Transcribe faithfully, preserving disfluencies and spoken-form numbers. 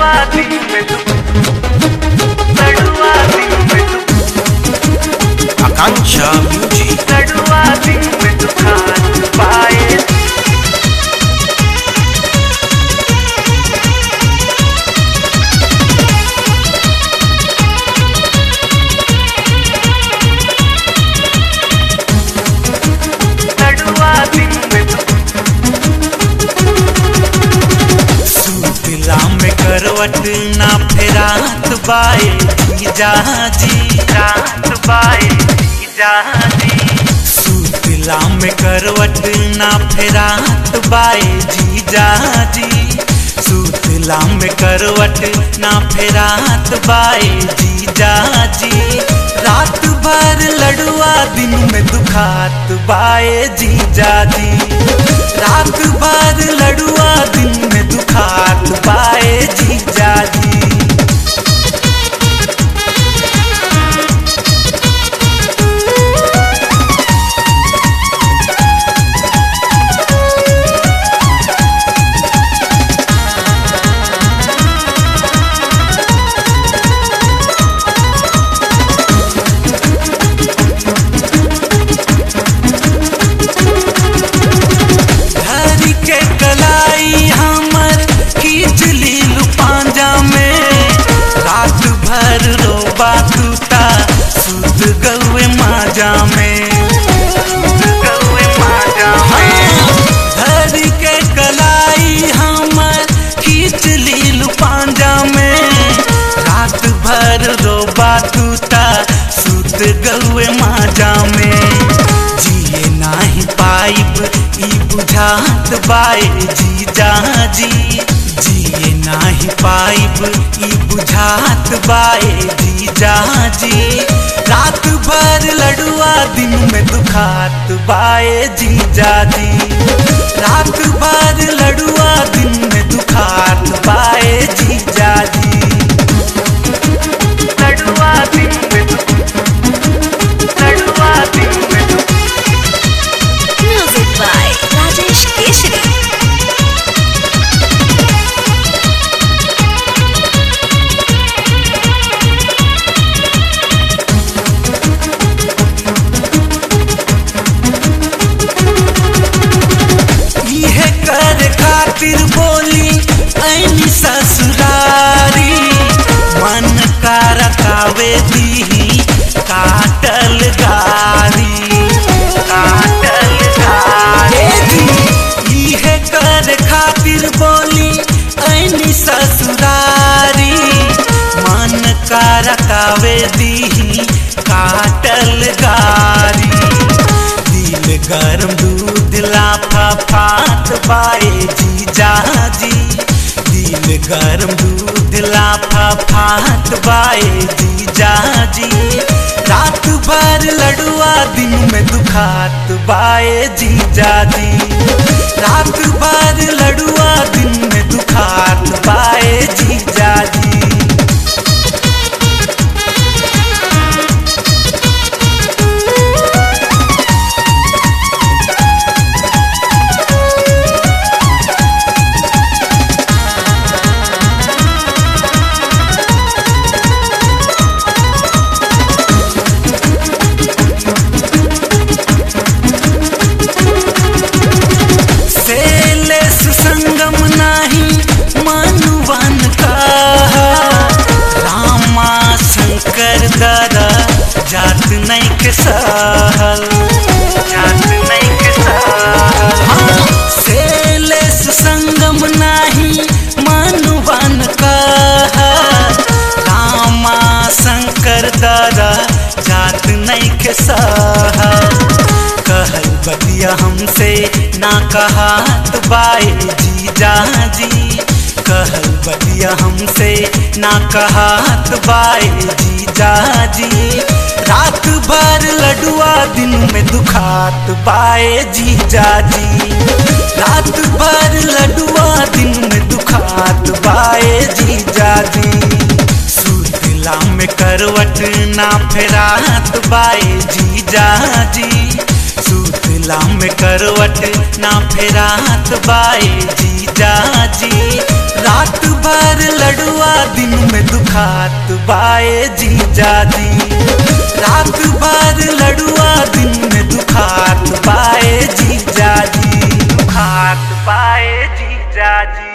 लड़ुआ दिन में तू लड़ुआ दिन में तू आकांक्षा म्यूजिक लड़ुआ दिन में तू खान पाए लड़ुआ दिन में तू सुतला में करवट ना फेरात बाए जीजा जी रात बाए जीजा जी सुतला में करवट ना फेरात बाए जीजा जी सुतला में करवट ना फेरात बाए जीजा जी रात भर लड़ुआ दिन में दुखात बाए जीजा जी रात भर लड़ुआ दिन में दुखात बाए जीजा जी धरी के कलाई हमर खींच लीलू पांजा में रात भर रोबा तूता सुत गौए माजा में कौए माजा धरी के कलाई हमर खींच लीलू पांजा में रात भर रोबा तूता सुत गौए माजा में जिए नाही पाइब ई बुझात बाए जीजा जी जिए नाही पाइब ई बुझात बाए जीजा जी रात भर लड़ुआ दिन में दुखात बाए जीजा जी रात भर लड़ुआ दिन में दुखात बाए जीजा जी लड़ुआ दिन में तू लड़ुआ दिन में तू Music by Rajesh Keshri. इहे कर खातिर बोली ऐनी ससुरारी मन का रकावे दी काटल गारी काटल गारी इहे कर खातिर बोली ऐनी ससुरारी मन का रकावे दी काटल गारी दिल गरम दूध लाफा फात बाए जीजा जी दिल गरम दूध लाफा फात बाए जीजा जी रात भर लड़ुआ दिन में दुखात बाए जीजा जी रात भर लड़ुआ दिन में दुखात बाए जीजा जी सेलेस संगम नाही मनुवन का रामा शंकर दादा जात नहीं के सहल जात नहीं के साथ हाँ, सेलेस संगम नाही मनुवन का रामा शंकर दादा जात नहीं के सहल कहल बतिया हमसे ना कहात बाए जीजा जी कहल बतिया हमसे ना कहात बाए जीजा जी रात भर लड़ुआ दिन में दुखात बाए जीजा जी रात भर लड़ुआ दिन में दुखात बाए जीजा जी सुतला में करवट ना फेरात बाए जीजा जी सुतला में करवट ना फेरात बाए जीजा जी रात भर लड़ुआ दिन में दुखात बाए जीजा जी। रात भर लड़ुआ दिन में दुखात बाए जीजा जी। दुखात बाए जीजा जी।